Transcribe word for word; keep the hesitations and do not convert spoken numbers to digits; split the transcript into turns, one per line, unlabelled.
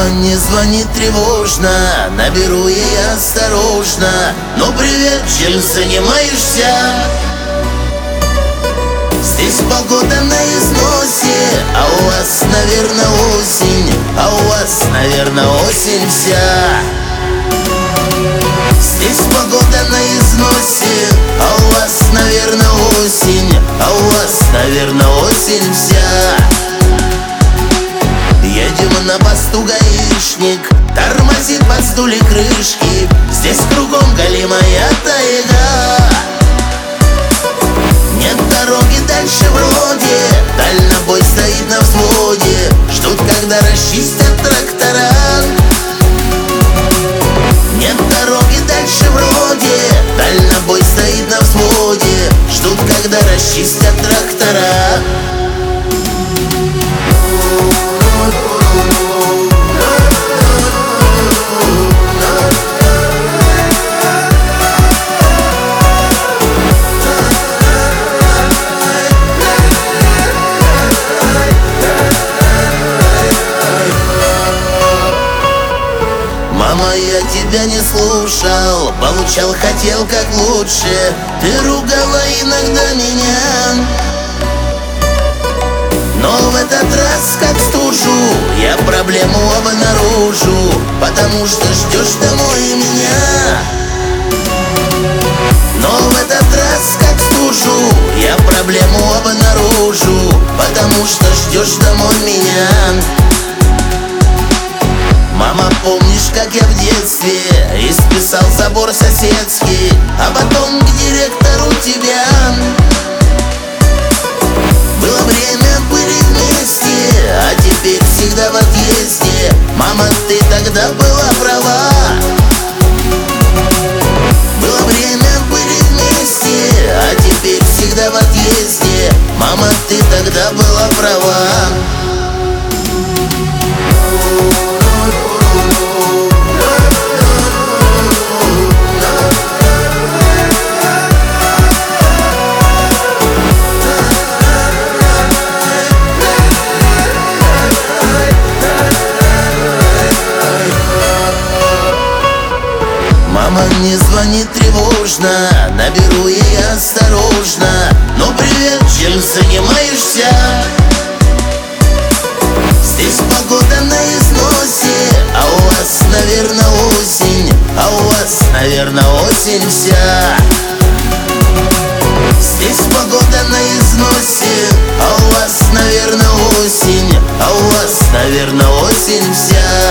Мама не звонит тревожно, наберу ей осторожно. Ну привет, чем занимаешься? Здесь погода на износе, а у вас, наверное, осень. А у вас, наверное, осень вся. Здесь погода на износе, а у вас, наверное, осень. А у вас, наверное, осень вся. Едем на посту гаишник, тормозит под стуле крышки. Здесь кругом голимая тайга. Нет дороги дальше вроде, дальнобой стоит на взводе. Ждут, когда расчистят трактора. Нет дороги дальше вроде, дальнобой стоит на взводе. Ждут, когда расчистят трактора. Мама, я тебя не слушал, получал, хотел как лучше. Ты ругала иногда меня, но в этот раз, как стужу, я проблему обнаружу, потому что ждешь домой меня. Но в этот раз, как стужу, я проблему обнаружу, потому что ждешь домой меня. Мама, помнишь, как я в детстве исписал забор соседский, а потом к директору тебя? Было время, были вместе, а теперь всегда в отъезде. Мама, ты тогда была права. Было время, были вместе, а теперь всегда в отъезде. Мама, ты тогда была права. Мама не звонит тревожно, наберу ей осторожно. Ну привет, чем занимаешься? Здесь погода на износе, а у вас, наверное, осень. А у вас, наверное, осень вся. Здесь погода на износе, а у вас, наверное, осень. А у вас, наверное, осень вся.